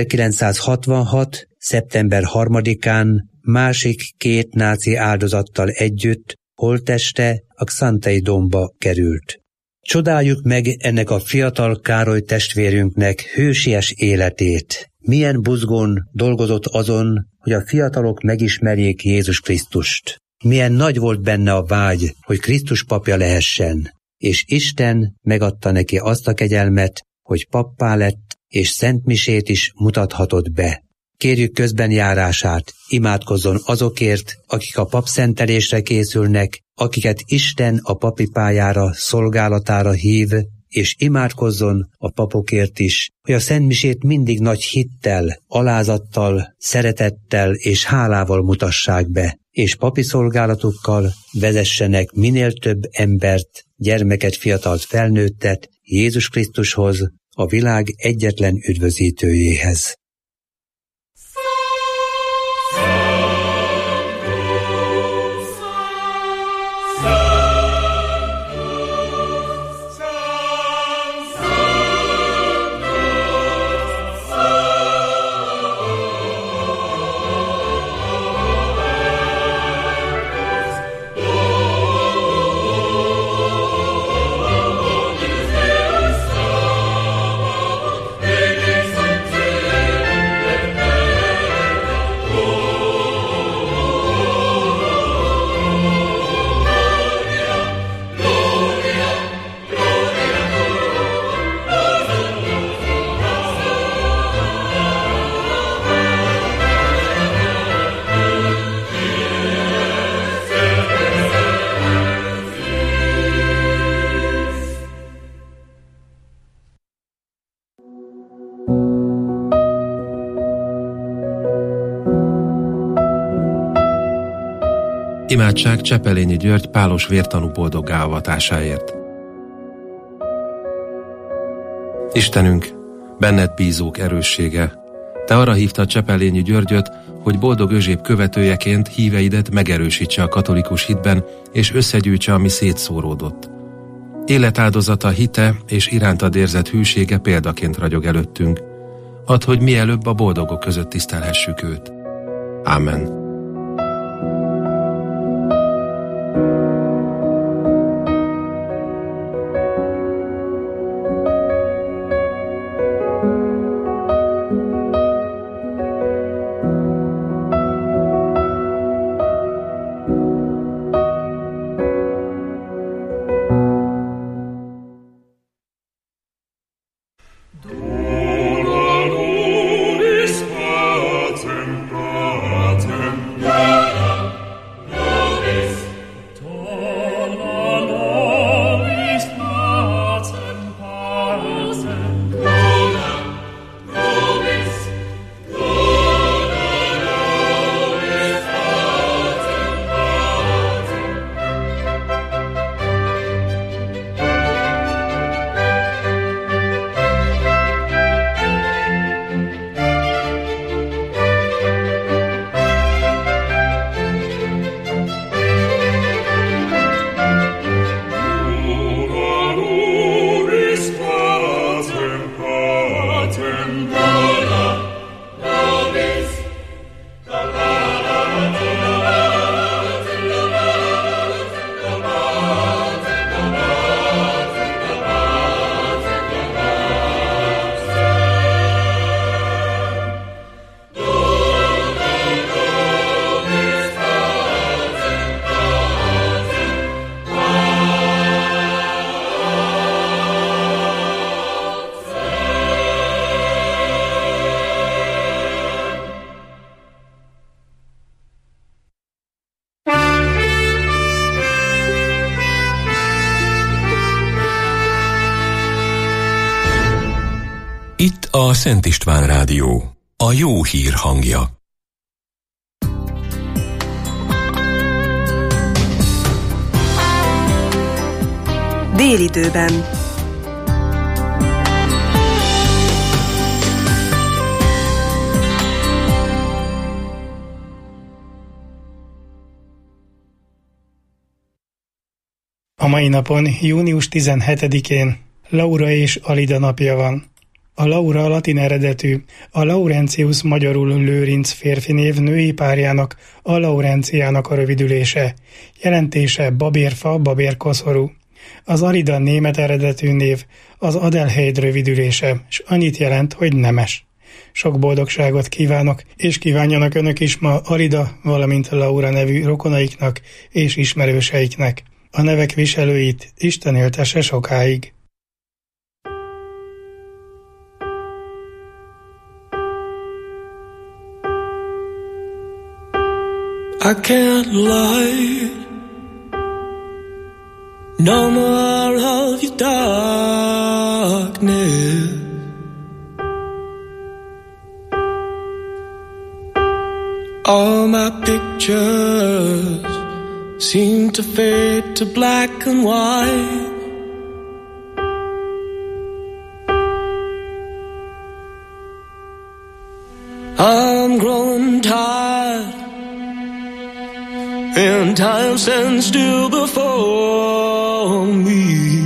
1966. szeptember 3-án másik 2 náci áldozattal együtt holtteste a Xantei dombba került. Csodáljuk meg ennek a fiatal Károly testvérünknek hősies életét. Milyen buzgón dolgozott azon, hogy a fiatalok megismerjék Jézus Krisztust. Milyen nagy volt benne a vágy, hogy Krisztus papja lehessen, és Isten megadta neki azt a kegyelmet, hogy pappá lett, és szentmisét is mutathatott be. Kérjük közbenjárását, imádkozzon azokért, akik a papszentelésre készülnek, akiket Isten a papi pályára, szolgálatára hív, és imádkozzon a papokért is, hogy a szentmisét mindig nagy hittel, alázattal, szeretettel és hálával mutassák be, és papi szolgálatukkal vezessenek minél több embert, gyermeket, fiatalt, felnőttet Jézus Krisztushoz, a világ egyetlen üdvözítőjéhez. Imádság Csepelényi György pálos vértanú boldoggá avatásáért. Istenünk, benned bízók erőssége, te arra hívtad Csepelényi Györgyöt, hogy boldog Özséb követőjeként híveidet megerősítse a katolikus hitben, és összegyűjtse, ami szétszóródott. Életáldozata, hite és irántad érzett hűsége példaként ragyog előttünk. Add, hogy mielőbb a boldogok között tisztelhessük őt. Ámen. Dora nobis pacem, pacem, A Szent István Rádió, a jó hír hangja. Délidőben. A mai napon, június 17-én Laura és Alida napja van. A Laura latin eredetű, a Laurentius magyarul Lőrinc férfi név női párjának, a Laurenciának a rövidülése. Jelentése babérfa, babérkoszorú. Az Alida német eredetű név, az Adelheid rövidülése, és annyit jelent, hogy nemes. Sok boldogságot kívánok, és kívánjanak önök is ma Alida, valamint Laura nevű rokonaiknak és ismerőseiknek. A nevek viselőit Isten éltesse sokáig. I can't lie no more of your darkness. All my pictures seem to fade to black and white. I'm growing tired, and time stands still before me.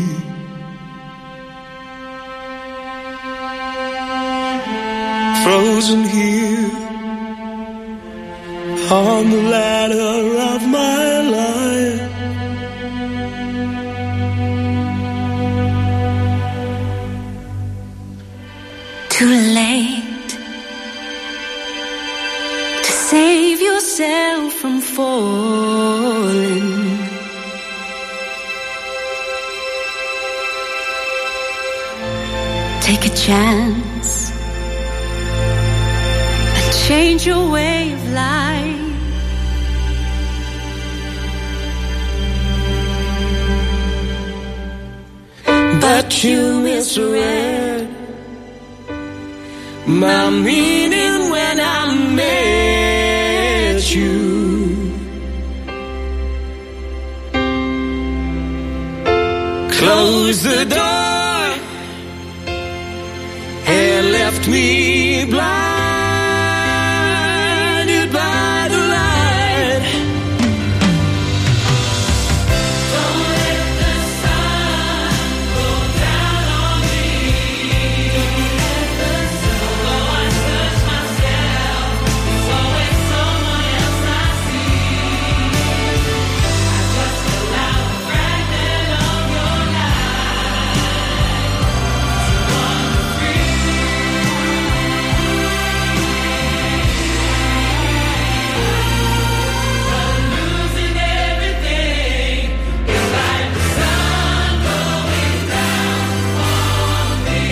Frozen here on the ladder of my life. Too late to save yourself from falling. Take a chance and change your way of life. But you misread my meaning when I met you. Close the door and left me blinded by the light. Don't let the sun go down on me. Don't let the sun. Although I search myself, it's always someone else I see. I just allow a fragment of your life to wander free. But losing everything is like the sun going down on me.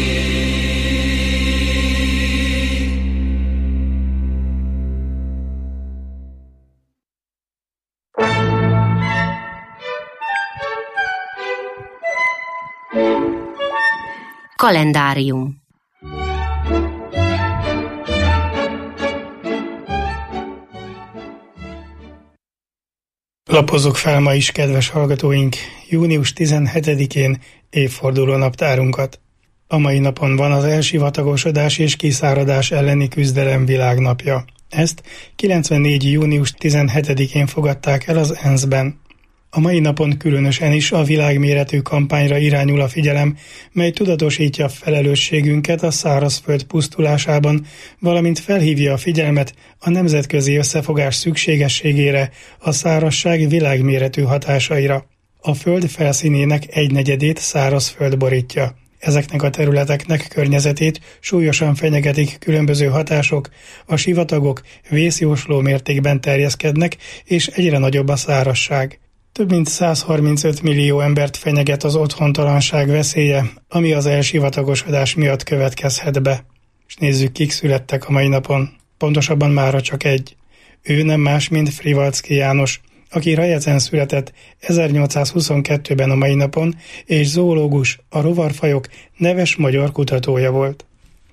Kalendárium. Lapozzuk fel ma is, kedves hallgatóink, június 17-én évforduló naptárunkat. A mai napon van az elsivatagosodás és kiszáradás elleni küzdelem világnapja. Ezt 94. június 17-én fogadták el az ENSZ-ben. A mai napon különösen is a világméretű kampányra irányul a figyelem, mely tudatosítja felelősségünket a szárazföld pusztulásában, valamint felhívja a figyelmet a nemzetközi összefogás szükségességére, a szárazság világméretű hatásaira. A föld felszínének 1/4 szárazföld borítja. Ezeknek a területeknek környezetét súlyosan fenyegetik különböző hatások, a sivatagok vészjósló mértékben terjeszkednek, és egyre nagyobb a szárazság. Több mint 135 millió embert fenyeget az otthontalanság veszélye, ami az elsivatagosodás miatt következhet be. És nézzük, kik születtek a mai napon. Pontosabban mára csak egy. Ő nem más, mint Frivalczky János, aki Rajecen született 1822-ben a mai napon, és zoológus, a rovarfajok neves magyar kutatója volt.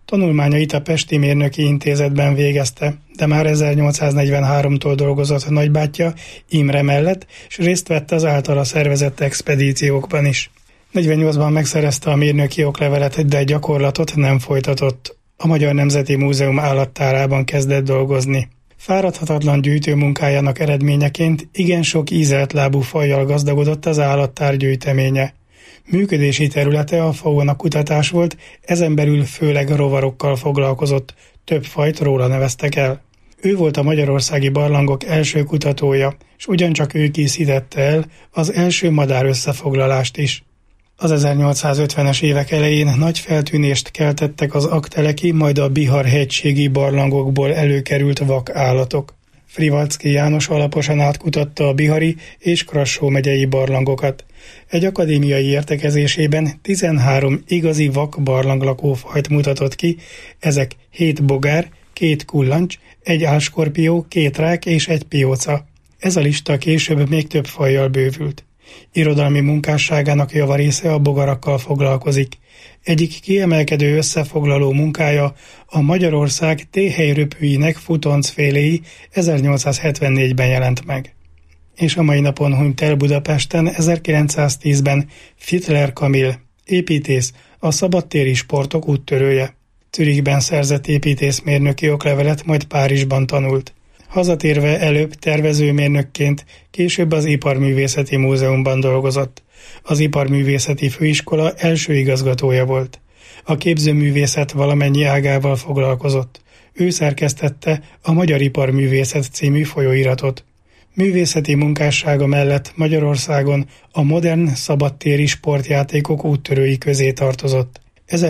Tanulmányait a Pesti Mérnöki Intézetben végezte, de már 1843-tól dolgozott nagybátyja Imre mellett, és részt vett az általa szervezett expedíciókban is. 48-ban megszerezte a mérnöki oklevelet, de gyakorlatot nem folytatott. A Magyar Nemzeti Múzeum állattárában kezdett dolgozni. Fáradhatatlan gyűjtőmunkájának eredményeként igen sok ízelt lábú fajjal gazdagodott az állattár gyűjteménye. Működési területe a fauna kutatás volt, ezen belül főleg rovarokkal foglalkozott, több fajt róla neveztek el. Ő volt a magyarországi barlangok első kutatója, és ugyancsak ő készítette el az első madár összefoglalást is. Az 1850-es évek elején nagy feltűnést keltettek az akteleki, majd a Bihar-hegységi barlangokból előkerült vakállatok. Frivalczky János alaposan átkutatta a bihari és Krassó megyei barlangokat. Egy akadémiai értekezésében 13 igazi vak barlanglakófajt mutatott ki, ezek 7 bogár, 2 kullancs, 1 álskorpió, 2 rák és 1 pióca. Ez a lista később még több fajjal bővült. Irodalmi munkásságának javarésze a bogarakkal foglalkozik. Egyik kiemelkedő összefoglaló munkája a Magyarország téhelyröpüinek futoncféléi 1874-ben jelent meg. És a mai napon hunyt el Budapesten 1910-ben Fittler Kamil, építész, a szabadtéri sportok úttörője. Zürichben szerzett építészmérnöki oklevelet, majd Párizsban tanult. Hazatérve előbb tervezőmérnökként, később az Iparművészeti Múzeumban dolgozott. Az Iparművészeti Főiskola első igazgatója volt. A képzőművészet valamennyi ágával foglalkozott. Ő szerkesztette a Magyar Iparművészet című folyóiratot. Művészeti munkássága mellett Magyarországon a modern szabadtéri sportjátékok úttörői közé tartozott.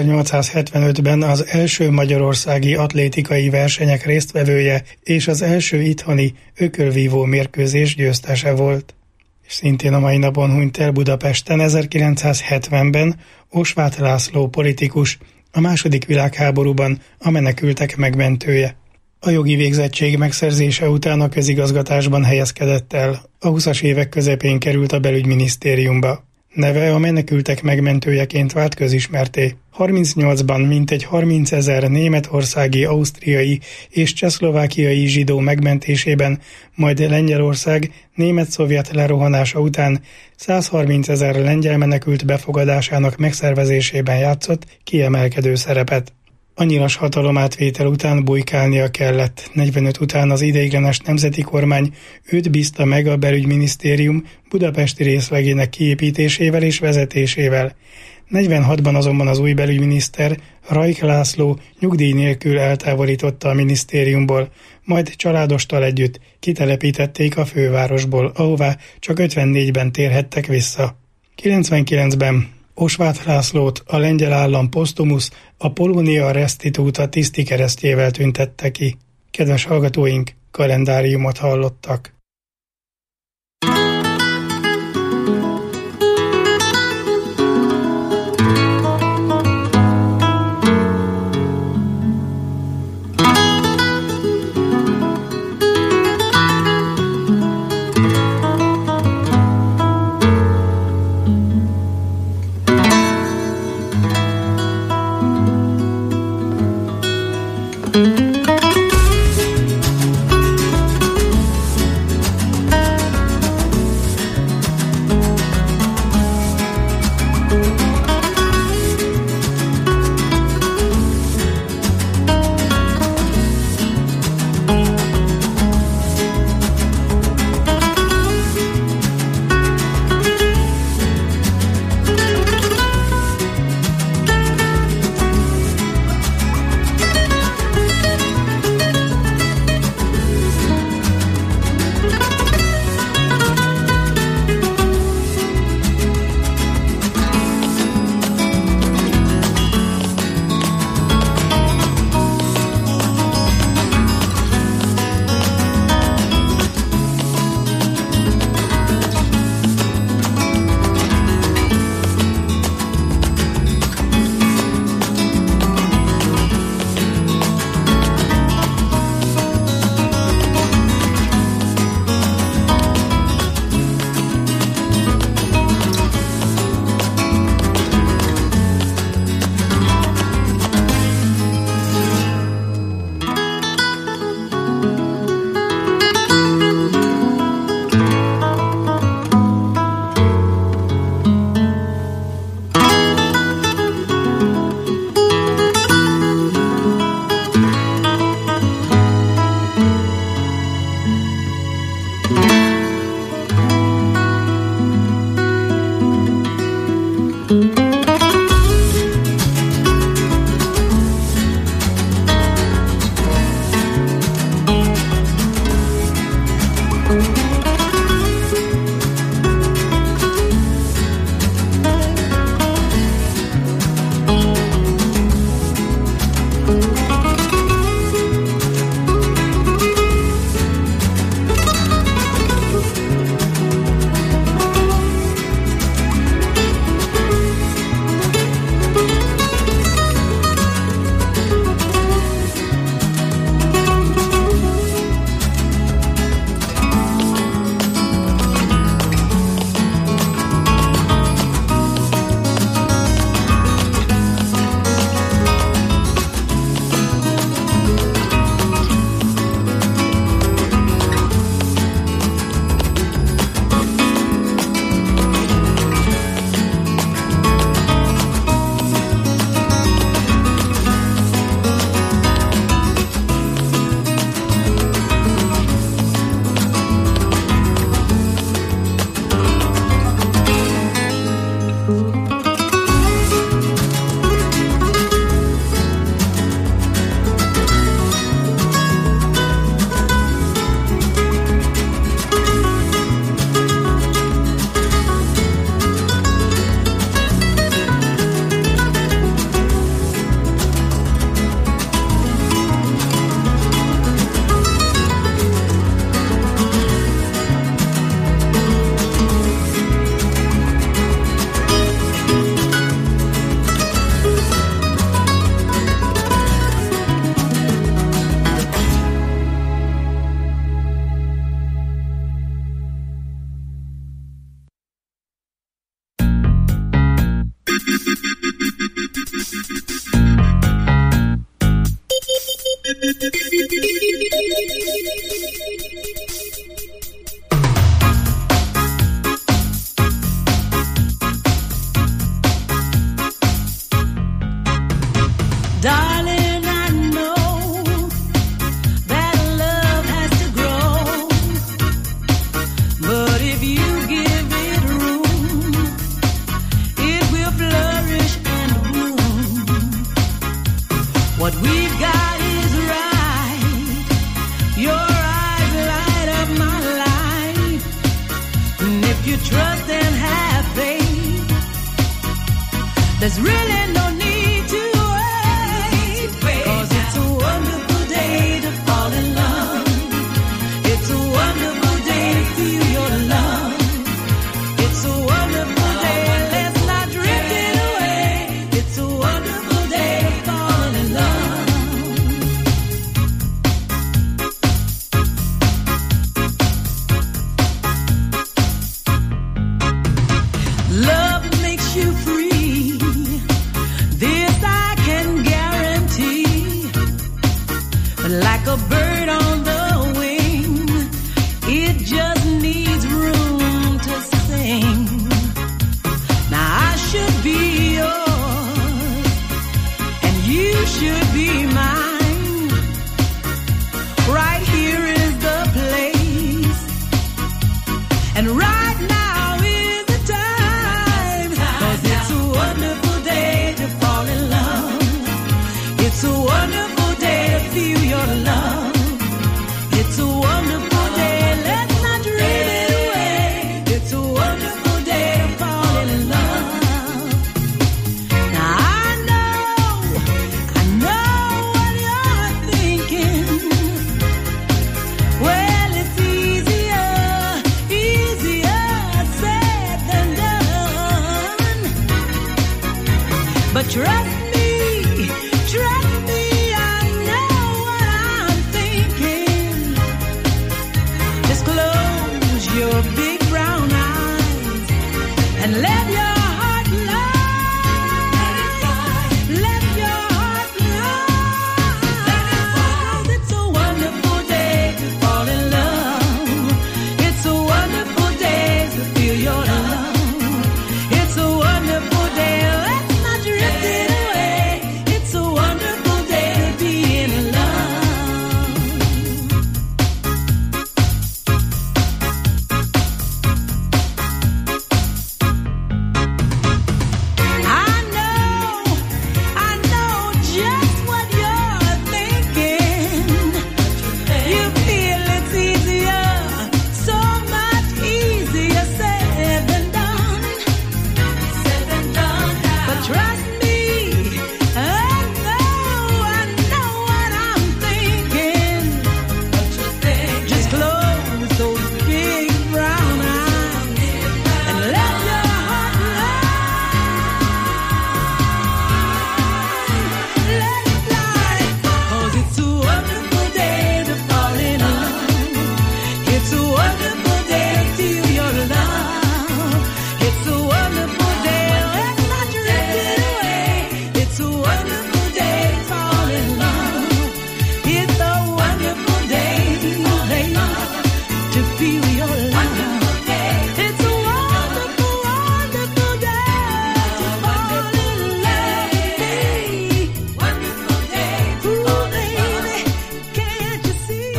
1875-ben az első magyarországi atlétikai versenyek résztvevője és az első itthoni ökölvívó mérkőzés győztese volt. És szintén a mai napon hunyt el Budapesten 1970-ben Osváth László politikus, a II. Világháborúban a menekültek megmentője. A jogi végzettség megszerzése után a közigazgatásban helyezkedett el. A 20-as évek közepén került a belügyminisztériumba. Neve a menekültek megmentőjeként vált közismerté. 38-ban mintegy 30 000 németországi, ausztriai és csehszlovákiai zsidó megmentésében, majd Lengyelország német-szovjet lerohanása után 130 000 lengyel menekült befogadásának megszervezésében játszott kiemelkedő szerepet. A nyilas hatalomátvétel után bujkálnia kellett. 45 után az ideiglenes nemzeti kormány őt bízta meg a belügyminisztérium budapesti részlegének kiépítésével és vezetésével. 46-ban azonban az új belügyminiszter, Rajk László nyugdíj nélkül eltávolította a minisztériumból, majd családostal együtt kitelepítették a fővárosból, ahová csak 54-ben térhettek vissza. 99-ben Osváth Lászlót a lengyel állam posztumusz, a Polonia Restituta tisztikeresztjével tüntette ki. Kedves hallgatóink, kalendáriumot hallottak. Darling, I know that love has to grow, but if you give it room, it will flourish and bloom. What we've got is right. Your eyes light up my life, and if you trust and have faith, there's really no need to wait, 'cause it's a wonderful day to fall in love. It's a wonderful day to feel your love. It's a wonderful day, let's not drift it away. It's a wonderful day to fall in love. Love makes you free. This I can guarantee. Like a bird on the wing, it just needs room to sing. Now I should be yours, and you should be mine. Right here is the place, and right now is the time. 'Cause it's a wonderful day to fall in love. It's a wonderful day to feel your love. It's a wonderful day, let's not drift it away. It's a wonderful day to fall in love. Now I know what you're thinking. Well, it's easier said than done. But trust me, I know what I'm thinking. Just close your big brown eyes and let your heart fly. Let your heart fly. It's a wonderful day to fall in love. It's a wonderful day to feel your love. It's a wonderful day, let's not drift it away. It's a wonderful day to be in love. I know just what you're thinking. You feel it's easier, so much easier said than done. But trust me, I know what I'm thinking. Just close those big brown eyes and let your heart let it fly. 'Cause it's a wonderful day to fall in love. It's a wonderful day to feel your love. It's a wonderful day, let's not drift it away. It's a wonderful day to fall in love. It's a wonderful day to feel your love. It's a wonderful, wonderful day to fall in love. Wonderful day. Ooh, baby, can't you see?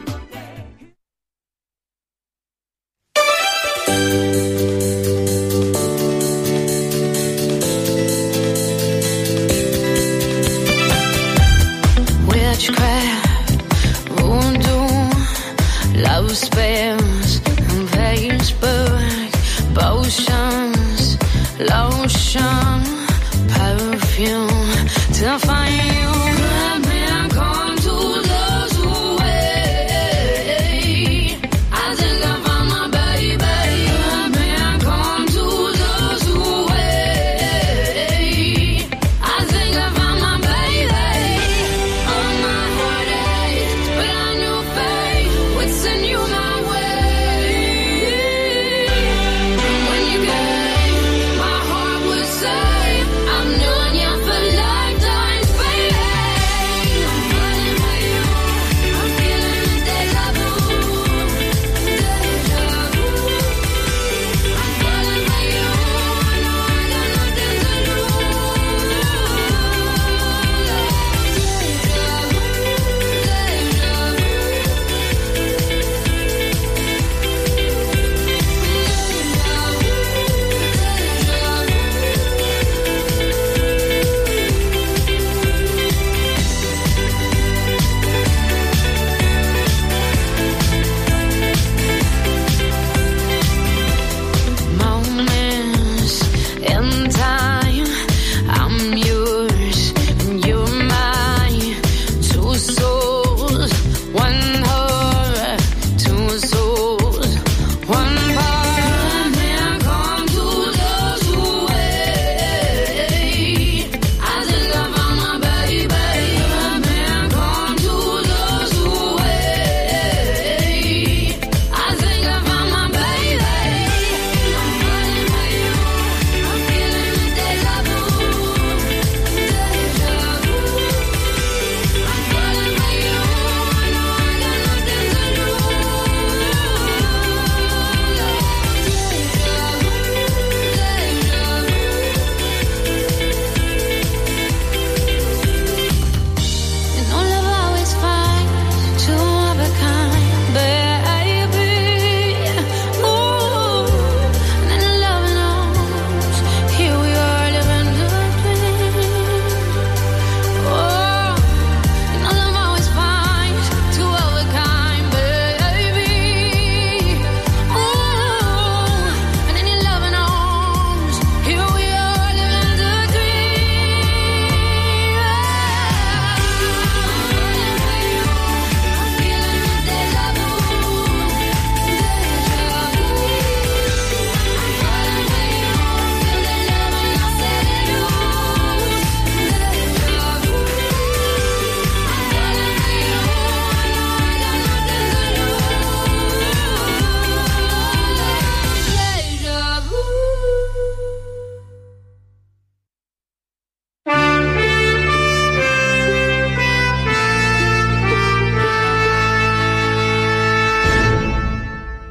Witchcraft, voodoo, love spells, and Facebook, potions, lotion, perfume to find you. Good man come to those who wait. I think I found my baby. Good man come to those who wait. I think I found my baby. On my heartache, but I knew fate would send you my way. When you came, my heart was safe. I've known you for lifetimes, baby.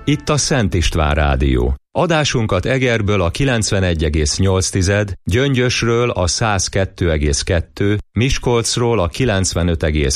Itt a Szent István Rádió. Adásunkat Egerből a 91,8, Gyöngyösről a 102,2, Miskolcról a 95,3,